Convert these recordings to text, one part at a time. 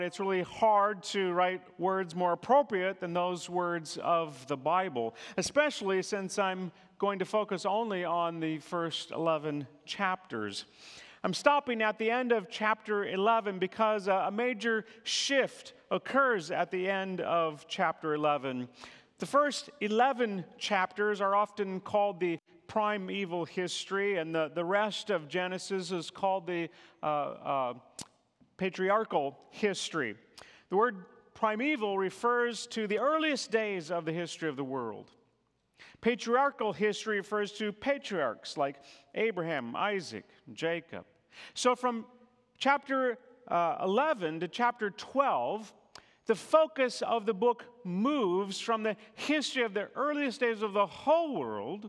It's really hard to write words more appropriate than those words of the Bible, especially since I'm going to focus only on the first 11 chapters. I'm stopping at the end of chapter 11 because a major shift occurs at the end of chapter 11. The first 11 chapters are often called the primeval history, and the rest of Genesis is called the patriarchal history. The word primeval refers to the earliest days of the history of the world. Patriarchal history refers to patriarchs like Abraham, Isaac, Jacob. So from chapter 11 to chapter 12, the focus of the book moves from the history of the earliest days of the whole world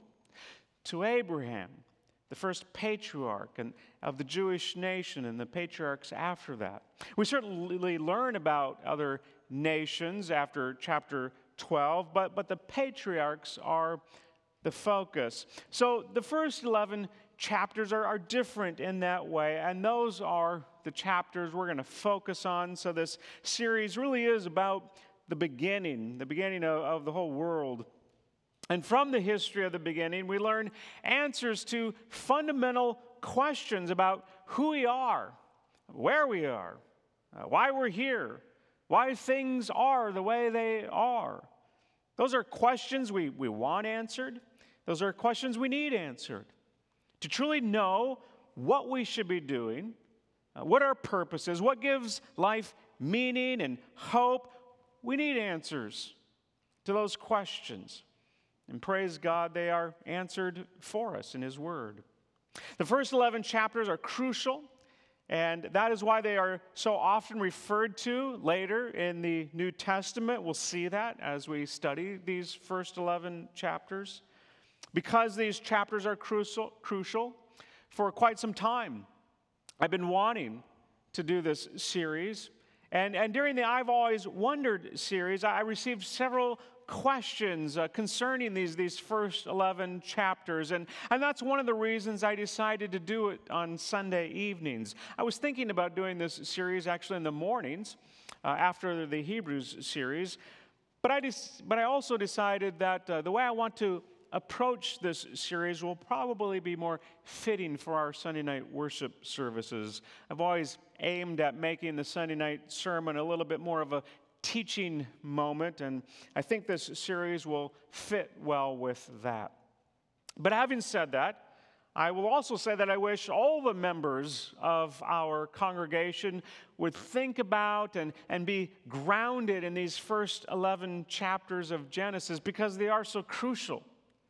to Abraham, the first patriarch and of the Jewish nation, and the patriarchs after that. We certainly learn about other nations after chapter 12, but the patriarchs are the focus. So the first 11 chapters are different in that way, and those are the chapters we're going to focus on. So this series really is about the beginning of the whole world. And from the history of the beginning, we learn answers to fundamental questions about who we are, where we are, why we're here, why things are the way they are. Those are questions we want answered. Those are questions we need answered. To truly know what we should be doing, what our purpose is, what gives life meaning and hope, we need answers to those questions. And praise God, they are answered for us in His Word. The first 11 chapters are crucial, and that is why they are so often referred to later in the New Testament. We'll see that as we study these first 11 chapters. Because these chapters are crucial, for quite some time, I've been wanting to do this series. And during the I've Always Wondered series, I received several questions concerning these first 11 chapters. And that's one of the reasons I decided to do it on Sunday evenings. I was thinking about doing this series actually in the mornings after the Hebrews series. But I also decided that the way I want to approach this series will probably be more fitting for our Sunday night worship services. I've always aimed at making the Sunday night sermon a little bit more of a teaching moment, and I think this series will fit well with that. But having said that, I will also say that I wish all the members of our congregation would think about and be grounded in these first 11 chapters of Genesis because they are so crucial.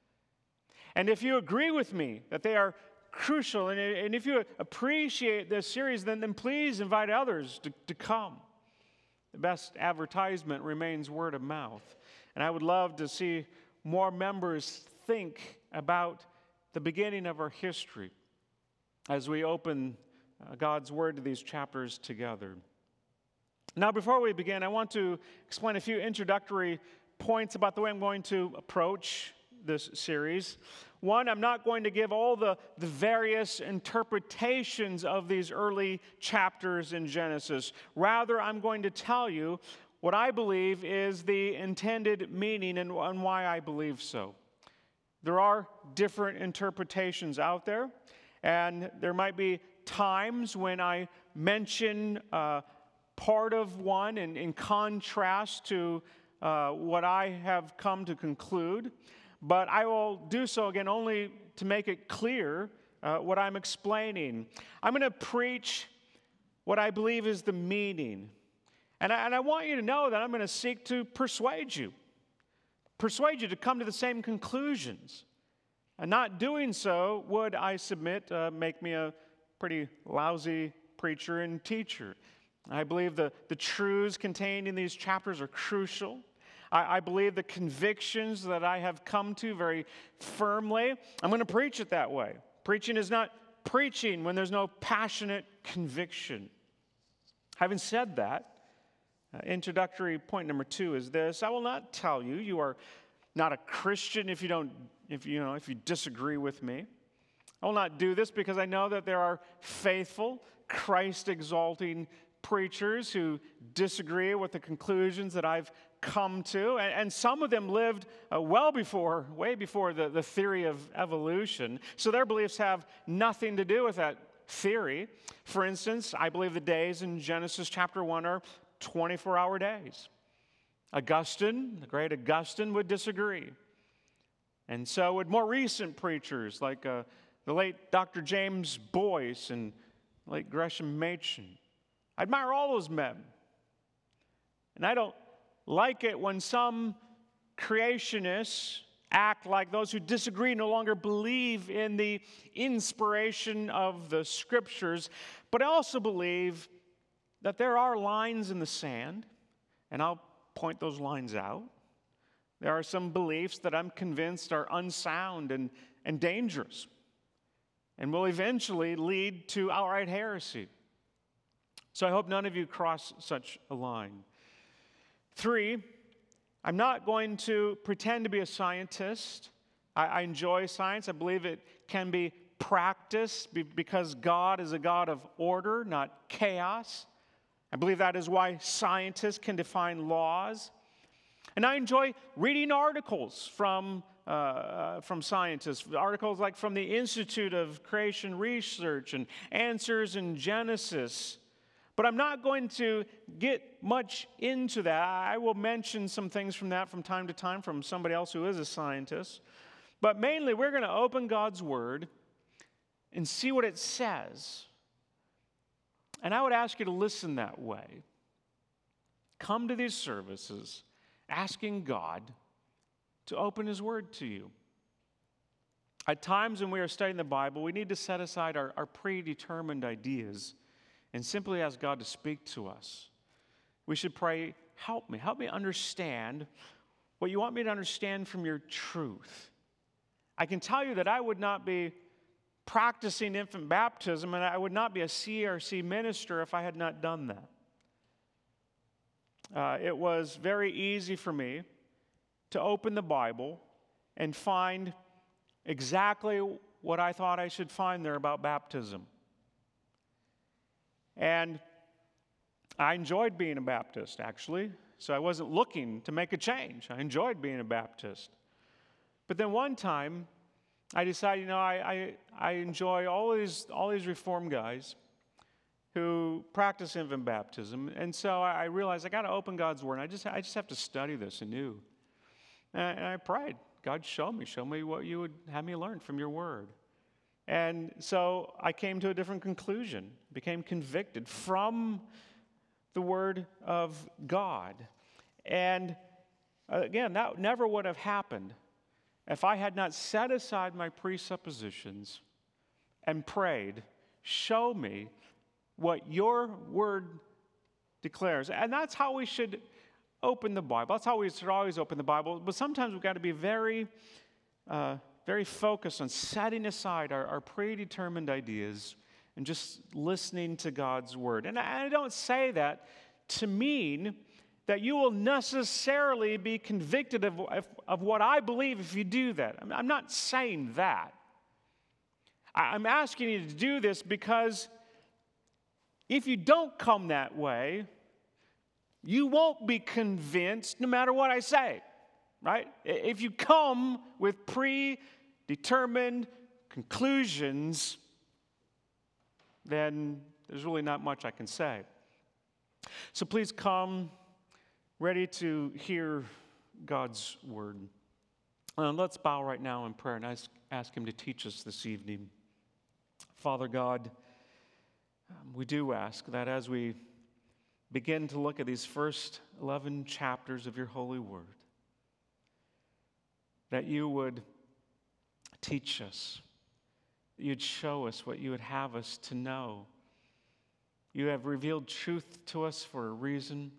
And if you agree with me that they are crucial, and if you appreciate this series, then please invite others to come. The best advertisement remains word of mouth. And I would love to see more members think about the beginning of our history as we open God's Word to these chapters together. Now, before we begin, I want to explain a few introductory points about the way I'm going to approach this series. One, I'm not going to give all the various interpretations of these early chapters in Genesis. Rather, I'm going to tell you what I believe is the intended meaning and why I believe so. There are different interpretations out there, and there might be times when I mention part of one in contrast to what I have come to conclude. But I will do so again only to make it clear what I'm explaining. I'm going to preach what I believe is the meaning. And I want you to know that I'm going to seek to persuade you to come to the same conclusions. And not doing so would, I submit, make me a pretty lousy preacher and teacher. I believe the truths contained in these chapters are crucial. I believe the convictions that I have come to very firmly, I'm going to preach it that way. Preaching is not preaching when there's no passionate conviction. Having said that, introductory point number 2 is this: I will not tell you you are not a Christian if you disagree with me. I will not do this because I know that there are faithful, Christ-exalting preachers who disagree with the conclusions that I've come to, and some of them lived way before the theory of evolution, so their beliefs have nothing to do with that theory. For instance, I believe the days in Genesis chapter 1 are 24-hour days. Augustine, the great Augustine, would disagree. And so would more recent preachers like the late Dr. James Boyce and late Gresham Machen. I admire all those men. And I don't like it when some creationists act like those who disagree no longer believe in the inspiration of the Scriptures. But I also believe that there are lines in the sand, and I'll point those lines out. There are some beliefs that I'm convinced are unsound and dangerous and will eventually lead to outright heresy. So I hope none of you cross such a line. 3, I'm not going to pretend to be a scientist. I enjoy science. I believe it can be practiced because God is a God of order, not chaos. I believe that is why scientists can define laws. And I enjoy reading articles from scientists, articles like from the Institute of Creation Research and Answers in Genesis. But I'm not going to get much into that. I will mention some things from that from time to time from somebody else who is a scientist. But mainly, we're going to open God's Word and see what it says. And I would ask you to listen that way. Come to these services asking God to open His Word to you. At times when we are studying the Bible, we need to set aside our predetermined ideas and simply ask God to speak to us. We should pray, help me understand what you want me to understand from your truth. I can tell you that I would not be practicing infant baptism, and I would not be a CRC minister if I had not done that. It was very easy for me to open the Bible and find exactly what I thought I should find there about baptism. And I enjoyed being a Baptist, actually, so I wasn't looking to make a change. I enjoyed being a Baptist. But then one time, I decided, I enjoy all these Reformed guys who practice infant baptism, and so I realized I got to open God's Word. And I just have to study this anew. And I prayed, God, show me what you would have me learn from your Word. And so I came to a different conclusion, became convicted from the Word of God. And again, that never would have happened if I had not set aside my presuppositions and prayed, show me what your Word declares. And that's how we should open the Bible. That's how we should always open the Bible. But sometimes we've got to be very focused on setting aside our predetermined ideas and just listening to God's Word. And I don't say that to mean that you will necessarily be convicted of what I believe if you do that. I'm not saying that. I'm asking you to do this because if you don't come that way, you won't be convinced no matter what I say, right? If you come with predetermined conclusions, then there's really not much I can say. So please come ready to hear God's Word. Let's bow right now in prayer and ask Him to teach us this evening. Father God, we do ask that as we begin to look at these first 11 chapters of your holy Word, that you would teach us, that you'd show us what you would have us to know. You have revealed truth to us for a reason.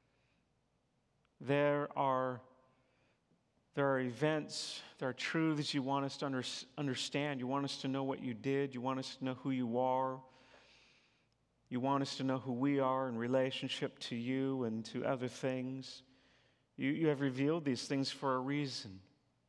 There are events, there are truths you want us to understand. You want us to know what you did. You want us to know who you are. You want us to know who we are in relationship to you and to other things. You have revealed these things for a reason.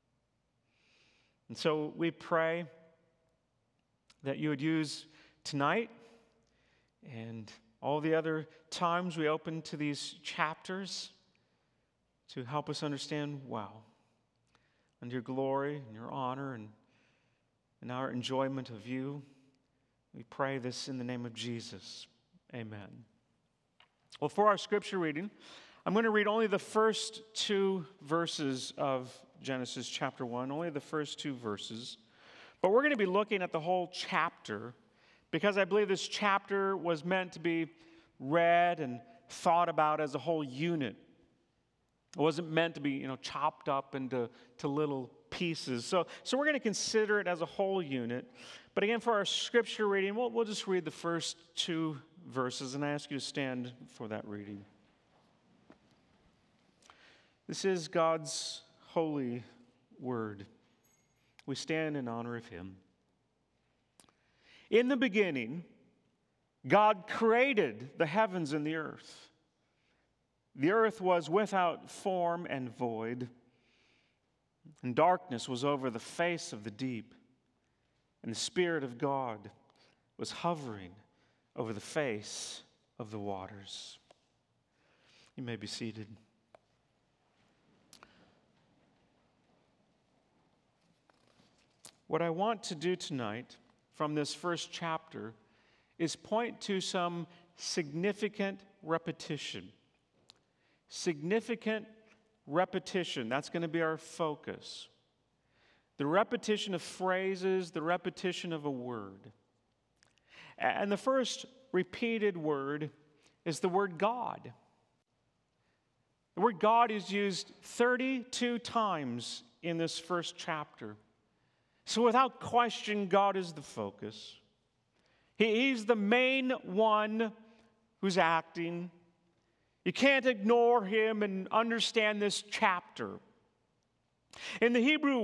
And so we pray that you would use tonight and all the other times we open to these chapters to help us understand well, and your glory and your honor and our enjoyment of you. We pray this in the name of Jesus. Amen. Well, for our scripture reading, I'm going to read only the first 2 verses of Genesis chapter 1, only the first 2 verses. But we're going to be looking at the whole chapter because I believe this chapter was meant to be read and thought about as a whole unit. It wasn't meant to be, chopped up into little pieces. So we're going to consider it as a whole unit. But again, for our scripture reading, we'll just read the first 2 verses, and I ask you to stand for that reading. This is God's holy word. We stand in honor of Him. In the beginning, God created the heavens and the earth. The earth was without form and void, and darkness was over the face of the deep, and the Spirit of God was hovering over the face of the waters. You may be seated. What I want to do tonight from this first chapter is point to some significant repetition. Significant repetition. That's going to be our focus. The repetition of phrases, the repetition of a word. And the first repeated word is the word God. The word God is used 32 times in this first chapter. So without question, God is the focus. He's the main one who's acting. You can't ignore Him and understand this chapter. In the Hebrew,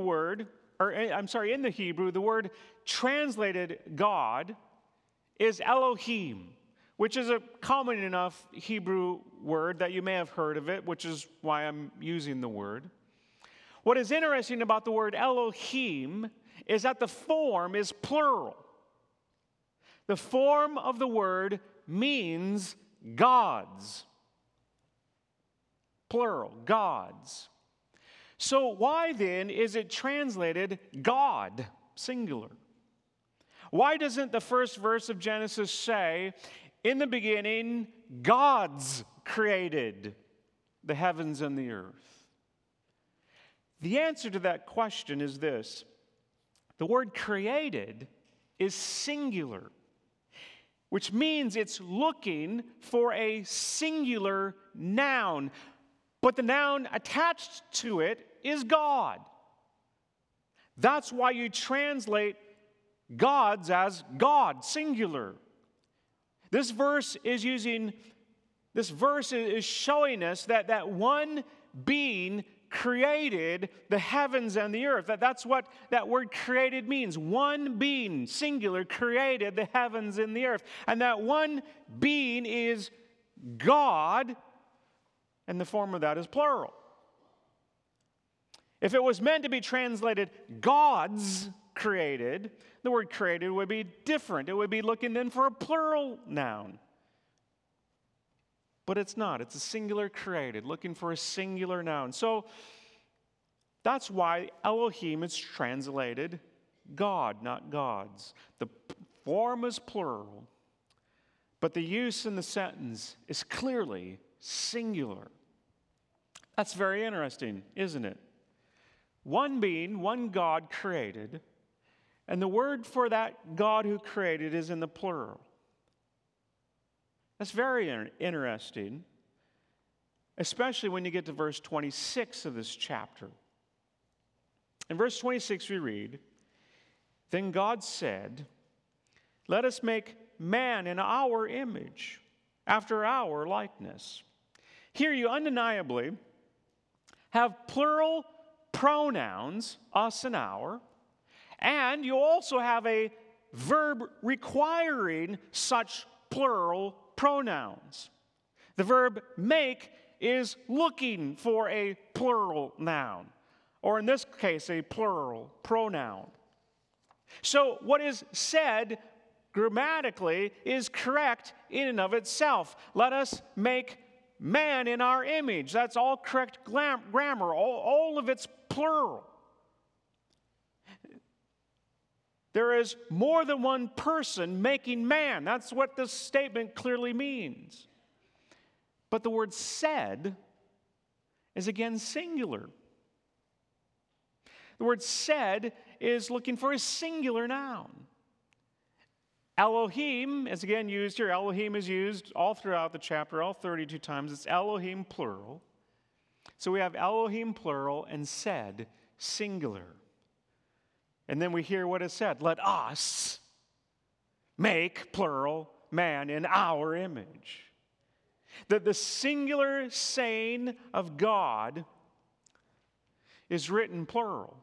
the word translated God is Elohim, which is a common enough Hebrew word that you may have heard of it, which is why I'm using the word. What is interesting about the word Elohim is that the form is plural. The form of the word means gods. Plural, gods. So why then is it translated God, singular? Why doesn't the first verse of Genesis say, in the beginning, gods created the heavens and the earth? The answer to that question is this. The word created is singular, which means it's looking for a singular noun, but the noun attached to it is God. That's why you translate gods as God, singular. This verse is showing us that one being created the heavens and the earth. That's what that word created means. One being, singular, created the heavens and the earth. And that one being is God, and the form of that is plural. If it was meant to be translated gods created, the word created would be different. It would be looking then for a plural noun. But it's not. It's a singular created, looking for a singular noun. So that's why Elohim is translated God, not gods. The form is plural, but the use in the sentence is clearly singular. That's very interesting, isn't it? One being, one God created, and the word for that God who created is in the plural. That's very interesting, especially when you get to verse 26 of this chapter. In verse 26 we read, "Then God said, 'Let us make man in our image, after our likeness.'" Here you undeniably have plural pronouns, us and our, and you also have a verb requiring such plural pronouns. The verb make is looking for a plural noun, or in this case, a plural pronoun. So what is said grammatically is correct in and of itself. Let us make man in our image. That's all correct grammar. All of it's plural. There is more than one person making man. That's what this statement clearly means. But the word said is again singular. The word said is looking for a singular noun. Elohim is again used here. Elohim is used all throughout the chapter, all 32 times. It's Elohim plural. So we have Elohim plural and said singular. And then we hear what is said. Let us make, plural, man in our image. That the singular saying of God is written plural.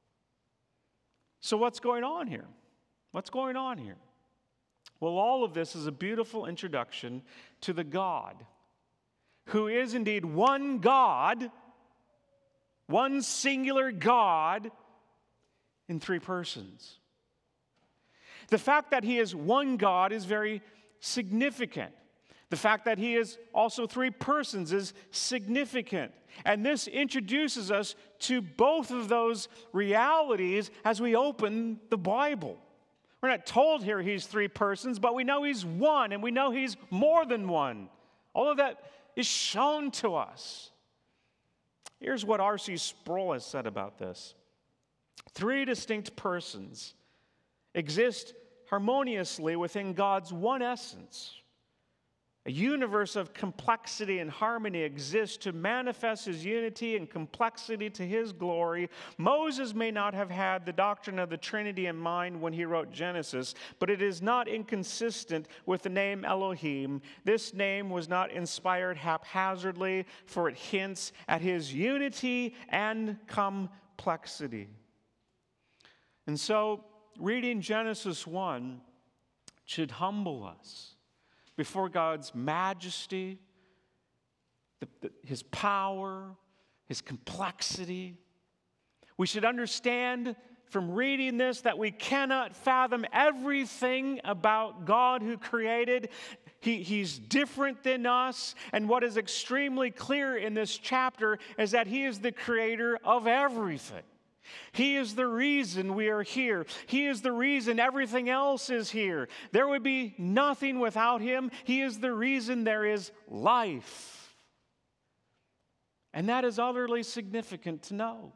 So what's going on here? What's going on here? Well, all of this is a beautiful introduction to the God who is indeed one God, one singular God in three persons. The fact that he is one God is very significant. The fact that he is also three persons is significant. And this introduces us to both of those realities as we open the Bible. We're not told here he's three persons, but we know he's one, and we know he's more than one. All of that is shown to us. Here's what R.C. Sproul has said about this. Three distinct persons exist harmoniously within God's one essence. A universe of complexity and harmony exists to manifest his unity and complexity to his glory. Moses may not have had the doctrine of the Trinity in mind when he wrote Genesis, but it is not inconsistent with the name Elohim. This name was not inspired haphazardly, for it hints at his unity and complexity. And so, reading Genesis 1 should humble us before God's majesty, his power, his complexity. We should understand from reading this that we cannot fathom everything about God who created. He's different than us. And what is extremely clear in this chapter is that he is the creator of everything. He is the reason we are here. He is the reason everything else is here. There would be nothing without him. He is the reason there is life. And that is utterly significant to know.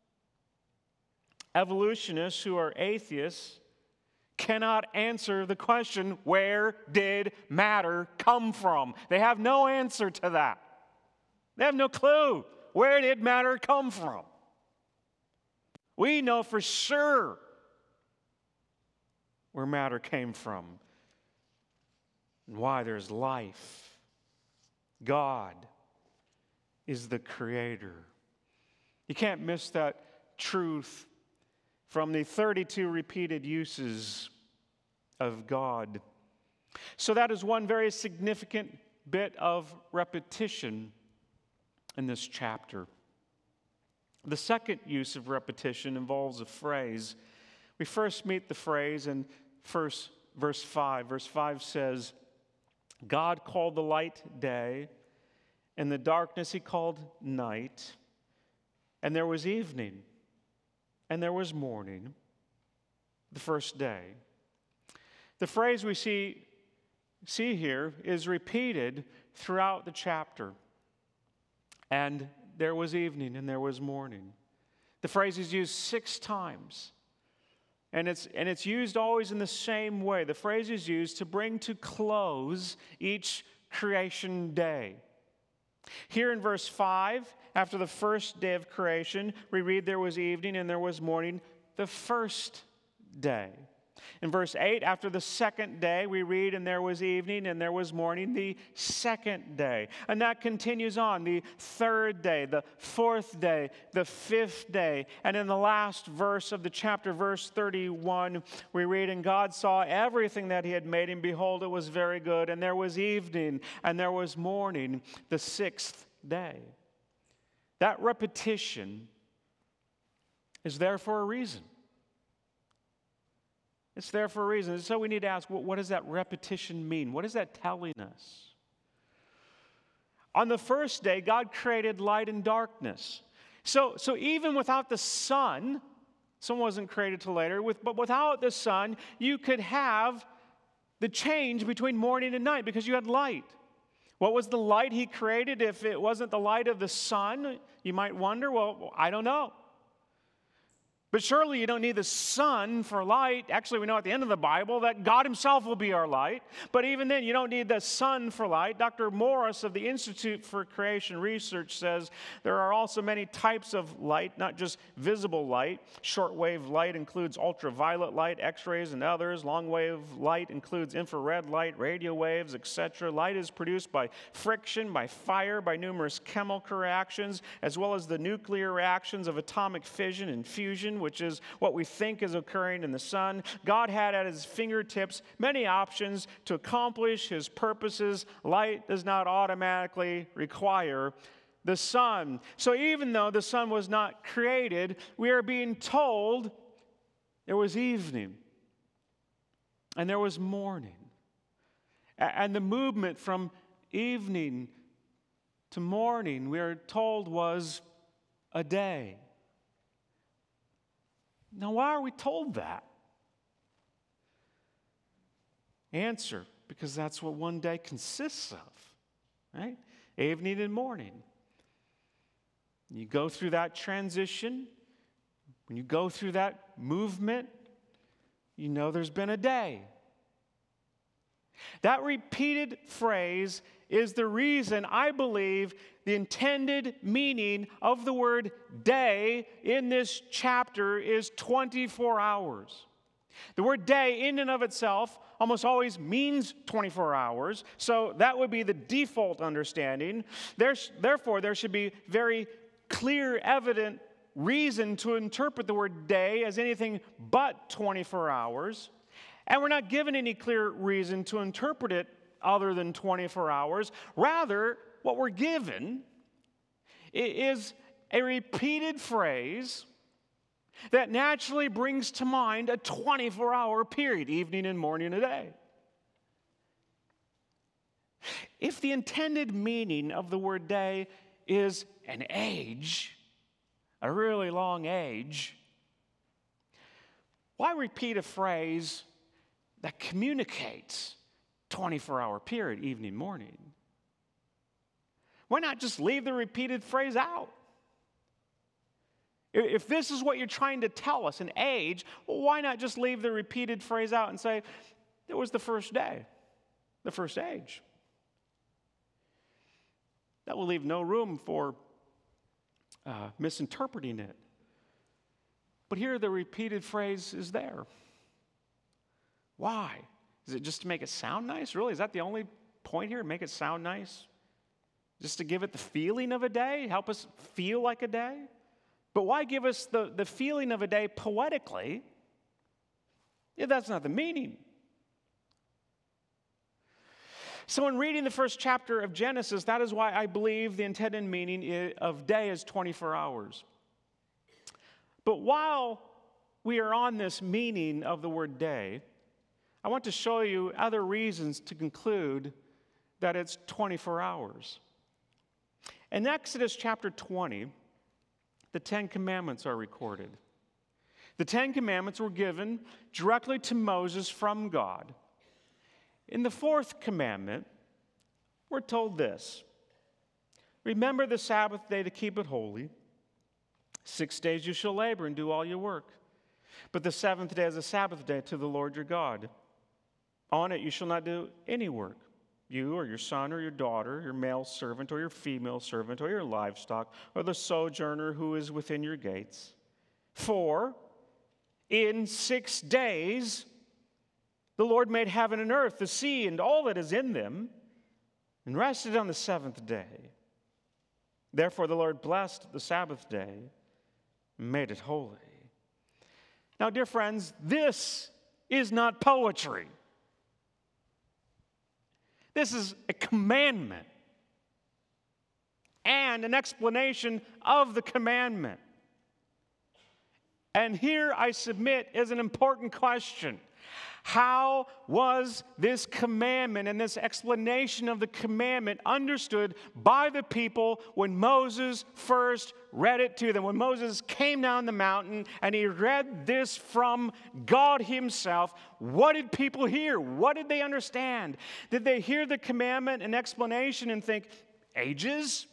Evolutionists who are atheists cannot answer the question, where did matter come from? They have no answer to that. They have no clue. Where did matter come from? We know for sure where matter came from and why there's life. God is the creator. You can't miss that truth from the 32 repeated uses of God. So that is one very significant bit of repetition in this chapter. The second use of repetition involves a phrase. We first meet the phrase in verse 5. Verse 5 says, God called the light day, and the darkness he called night. And there was evening, and there was morning, the first day. The phrase we see here is repeated throughout the chapter. And there was evening and there was morning. The phrase is used 6 times. And it's used always in the same way. The phrase is used to bring to close each creation day. Here in verse 5, after the first day of creation, we read there was evening and there was morning, the first day. In verse 8, after the second day, we read, and there was evening and there was morning, the second day. And that continues on, the third day, the fourth day, the fifth day. And in the last verse of the chapter, verse 31, we read, and God saw everything that he had made, and behold, it was very good. And there was evening and there was morning, the sixth day. That repetition is there for a reason. It's there for a reason. So we need to ask, what does that repetition mean? What is that telling us? On the first day, God created light and darkness. So even without the sun, sun wasn't created till later, but without the sun, you could have the change between morning and night because you had light. What was the light he created if it wasn't the light of the sun? You might wonder, well, I don't know. But surely you don't need the sun for light. Actually, we know at the end of the Bible that God himself will be our light. But even then, you don't need the sun for light. Dr. Morris of the Institute for Creation Research says there are also many types of light, not just visible light. Shortwave light includes ultraviolet light, X-rays, and others. Longwave light includes infrared light, radio waves, etc. Light is produced by friction, by fire, by numerous chemical reactions, as well as the nuclear reactions of atomic fission and fusion, which is what we think is occurring in the sun. God had at his fingertips many options to accomplish his purposes. Light does not automatically require the sun. So even though the sun was not created, we are being told there was evening and there was morning. And the movement from evening to morning, we are told, was a day. Now, why are we told that? Answer, because that's what one day consists of, right? Evening and morning. You go through that transition, when you go through that movement, you know there's been a day. That repeated phrase is the reason I believe the intended meaning of the word day in this chapter is 24 hours. The word day in and of itself almost always means 24 hours, so that would be the default understanding. Therefore, there should be very clear, evident reason to interpret the word day as anything but 24 hours. And we're not given any clear reason to interpret it other than 24 hours. Rather, what we're given is a repeated phrase that naturally brings to mind a 24-hour period, evening and morning a day. If the intended meaning of the word day is an age, a really long age, why repeat a phrase that communicates 24-hour period, evening, morning? Why not just leave the repeated phrase out? If this is what you're trying to tell us, an age, well, why not just leave the repeated phrase out and say, it was the first day, the first age? That will leave no room for misinterpreting it. But here the repeated phrase is there. Why? Is it just to make it sound nice? Really? Is that the only point here? Make it sound nice? Just to give it the feeling of a day? Help us feel like a day? But why give us the feeling of a day poetically if that's not the meaning? So in reading the first chapter of Genesis, that is why I believe the intended meaning of day is 24 hours. But while we are on this meaning of the word day, I want to show you other reasons to conclude that it's 24 hours. In Exodus chapter 20, the Ten Commandments are recorded. The Ten Commandments were given directly to Moses from God. In the fourth commandment, we're told this: remember the Sabbath day to keep it holy. 6 days you shall labor and do all your work. But the seventh day is a Sabbath day to the Lord your God. On it you shall not do any work, you or your son or your daughter, your male servant or your female servant, or your livestock, or the sojourner who is within your gates. For in 6 days the Lord made heaven and earth, the sea, and all that is in them, and rested on the seventh day. Therefore the Lord blessed the Sabbath day and made it holy. Now, dear friends, this is not poetry. This is a commandment and an explanation of the commandment. And here I submit is an important question. How was this commandment and this explanation of the commandment understood by the people when Moses first read it to them? When Moses came down the mountain and he read this from God himself, what did people hear? What did they understand? Did they hear the commandment and explanation and think, ages?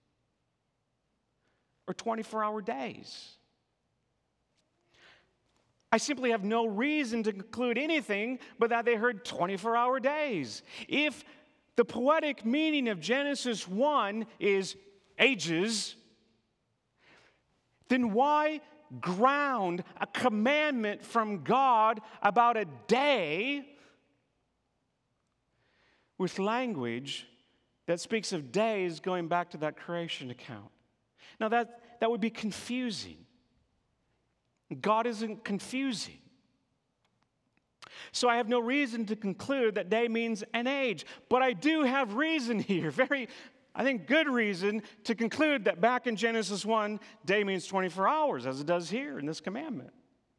Or 24-hour days? I simply have no reason to conclude anything but that they heard 24-hour days. If the poetic meaning of Genesis 1 is ages, then why ground a commandment from God about a day with language that speaks of days going back to that creation account? Now that would be confusing. God isn't confusing. So I have no reason to conclude that day means an age. But I do have reason here, very, I think, good reason to conclude that back in Genesis 1, day means 24 hours, as it does here in this commandment.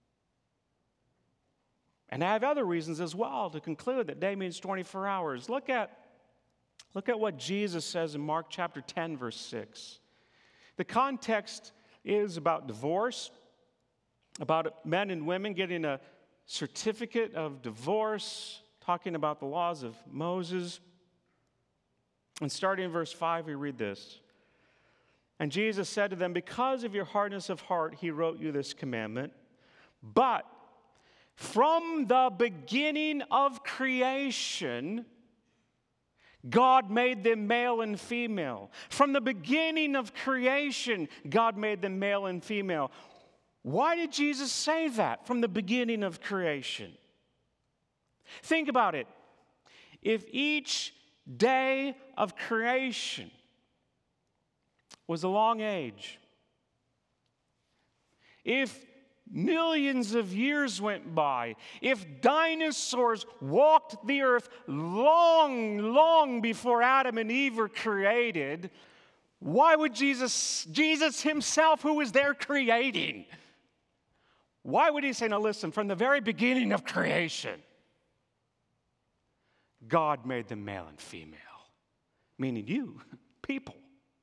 And I have other reasons as well to conclude that day means 24 hours. Look at what Jesus says in Mark chapter 10, verse 6. The context is about divorce, about men and women getting a certificate of divorce, talking about the laws of Moses. And starting in verse 5, we read this. And Jesus said to them, because of your hardness of heart, he wrote you this commandment. But from the beginning of creation, God made them male and female. From the beginning of creation, God made them male and female. Why did Jesus say that from the beginning of creation? Think about it. If each day of creation was a long age, if millions of years went by, if dinosaurs walked the earth long before Adam and Eve were created, why would Jesus himself, who was there creating, why would he say, now listen, from the very beginning of creation, God made them male and female, meaning you, people.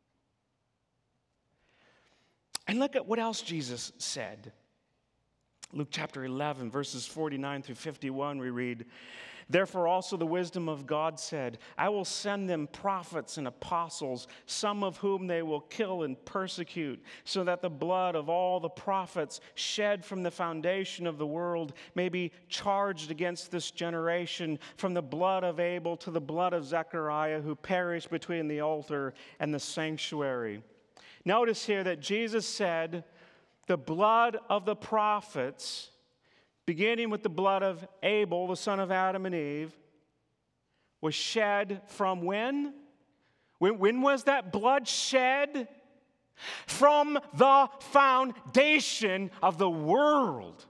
And look at what else Jesus said. Luke chapter 11, verses 49 through 51, we read, therefore also the wisdom of God said, I will send them prophets and apostles, some of whom they will kill and persecute, so that the blood of all the prophets shed from the foundation of the world may be charged against this generation, from the blood of Abel to the blood of Zechariah, who perished between the altar and the sanctuary. Notice here that Jesus said, the blood of the prophets, beginning with the blood of Abel, the son of Adam and Eve, was shed from when? When was that blood shed? From the foundation of the world.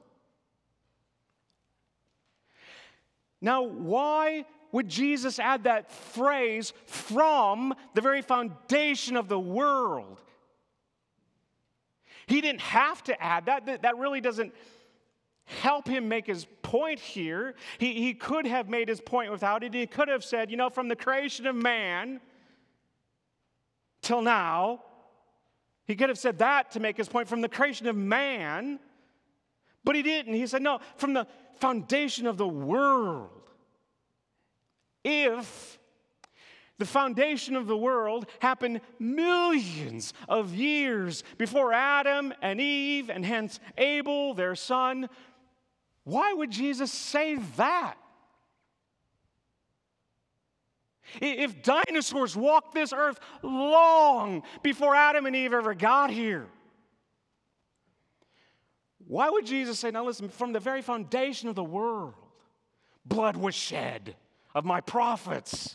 Now, why would Jesus add that phrase, from the very foundation of the world? He didn't have to add that. That really doesn't help him make his point here. He could have made his point without it. He could have said, from the creation of man till now. He could have said that to make his point, from the creation of man. But he didn't. He said, no, from the foundation of the world. If the foundation of the world happened millions of years before Adam and Eve, and hence Abel, their son, why would Jesus say that? If dinosaurs walked this earth long before Adam and Eve ever got here, why would Jesus say, now listen, from the very foundation of the world, blood was shed of my prophets?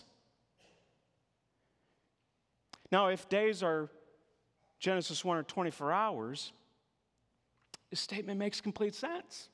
Now, if days are Genesis 1 or 24 hours, this statement makes complete sense.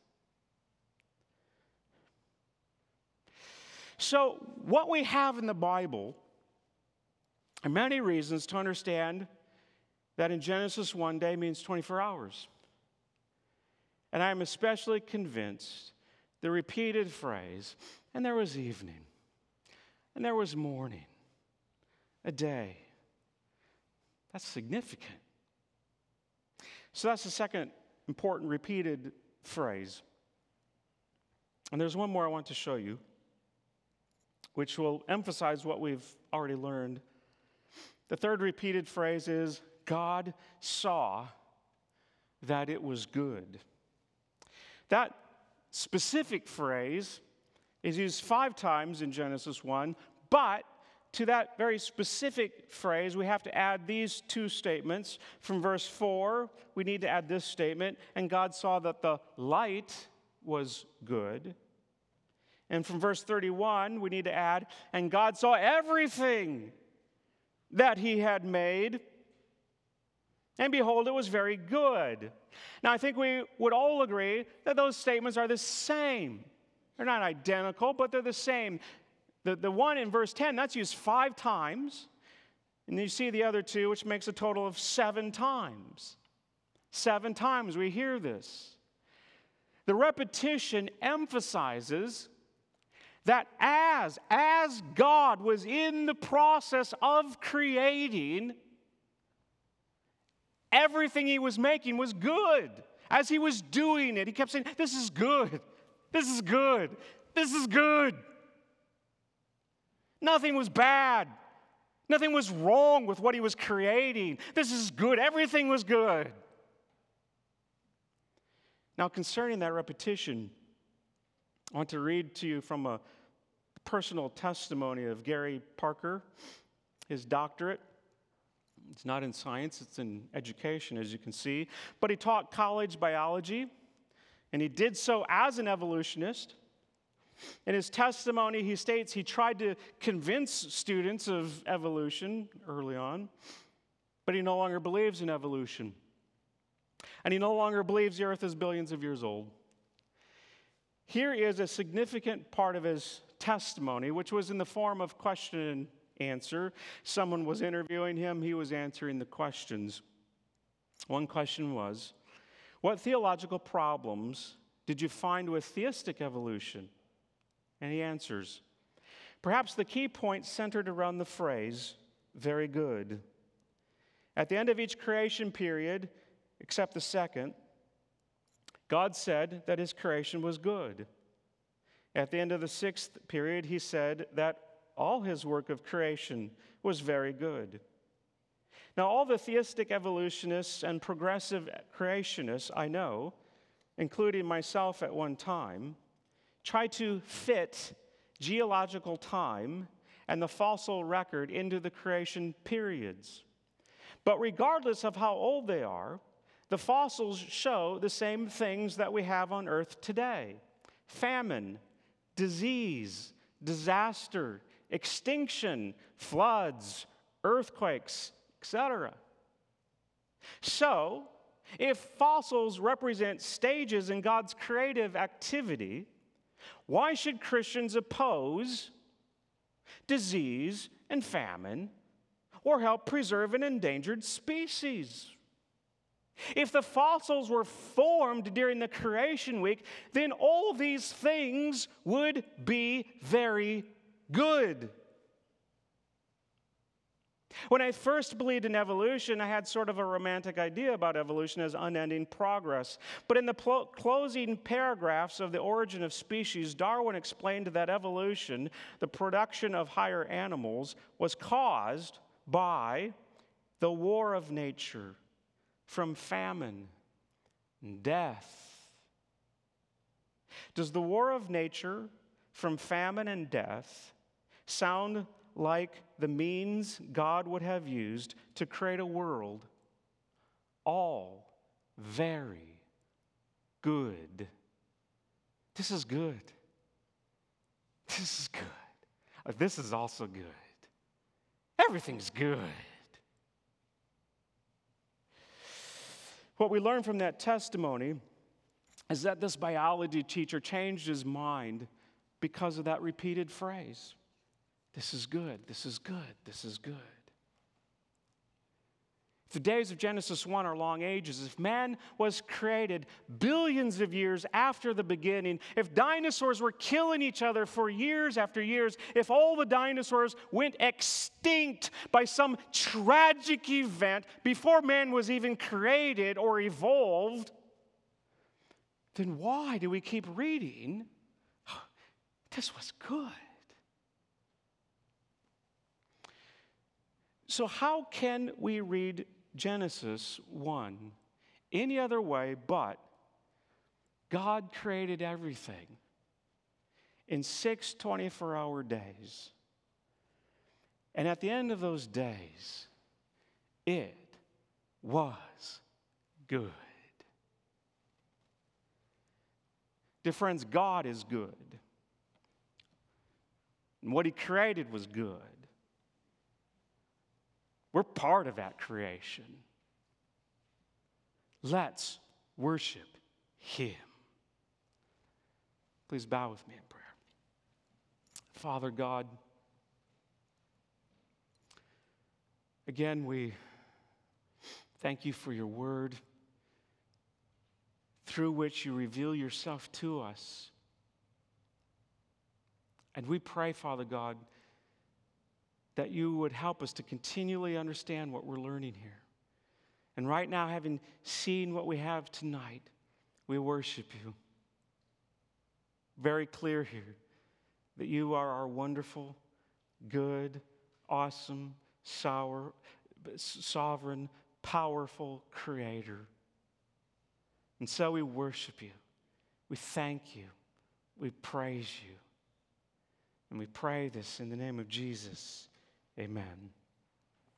So, what we have in the Bible are many reasons to understand that in Genesis 1, day means 24 hours. And I am especially convinced the repeated phrase, and there was evening, and there was morning, a day. That's significant. So that's the second important repeated phrase. And there's one more I want to show you, which will emphasize what we've already learned. The third repeated phrase is, God saw that it was good. That specific phrase is used 5 times in Genesis 1, but to that very specific phrase, we have to add these 2 statements. From verse 4, we need to add this statement, and God saw that the light was good. And from verse 31, we need to add, and God saw everything that he had made, and behold, it was very good. Now, I think we would all agree that those statements are the same. They're not identical, but they're the same. The one in verse 10, that's used 5 times. And you see the other 2, which makes a total of 7 times. 7 times we hear this. The repetition emphasizes that as God was in the process of creating, everything he was making was good. As he was doing it, he kept saying, this is good. This is good. This is good. Nothing was bad. Nothing was wrong with what he was creating. This is good. Everything was good. Now, concerning that repetition, I want to read to you from a personal testimony of Gary Parker, his doctorate. It's not in science, it's in education, as you can see. But he taught college biology, and he did so as an evolutionist. In his testimony, he states he tried to convince students of evolution early on, but he no longer believes in evolution. And he no longer believes the earth is billions of years old. Here is a significant part of his testimony, which was in the form of question and answer. Someone was interviewing him, he was answering the questions. One question was, what theological problems did you find with theistic evolution? And he answers, perhaps the key point centered around the phrase, very good. At the end of each creation period, except the second, God said that his creation was good. At the end of the 6th period, he said that all his work of creation was very good. Now, all the theistic evolutionists and progressive creationists I know, including myself at one time, try to fit geological time and the fossil record into the creation periods. But regardless of how old they are, the fossils show the same things that we have on Earth today: famine, disease, disaster, extinction, floods, earthquakes, etc. So, if fossils represent stages in God's creative activity, why should Christians oppose disease and famine or help preserve an endangered species? If the fossils were formed during the creation week, then all these things would be very good. When I first believed in evolution, I had sort of a romantic idea about evolution as unending progress. But in the closing paragraphs of The Origin of Species, Darwin explained that evolution, the production of higher animals, was caused by the war of nature from famine and death. Does the war of nature from famine and death sound like the means God would have used to create a world all very good? This is good. This is good. This is also good. Everything's good. What we learn from that testimony is that this biology teacher changed his mind because of that repeated phrase. This is good, this is good, this is good. The days of Genesis 1 are long ages. If man was created billions of years after the beginning, if dinosaurs were killing each other for years after years, if all the dinosaurs went extinct by some tragic event before man was even created or evolved, then why do we keep reading? This was good. So how can we read Genesis 1 any other way but God created everything in 6 24-hour days. And at the end of those days, it was good. Dear friends, God is good. And what He created was good. We're part of that creation. Let's worship Him. Please bow with me in prayer. Father God, again, we thank You for Your word, through which You reveal Yourself to us. And we pray, Father God, that You would help us to continually understand what we're learning here. And right now, having seen what we have tonight, we worship You. Very clear here that You are our wonderful, good, awesome, sovereign, powerful Creator. And so we worship You. We thank You. We praise You. And we pray this in the name of Jesus. Amen.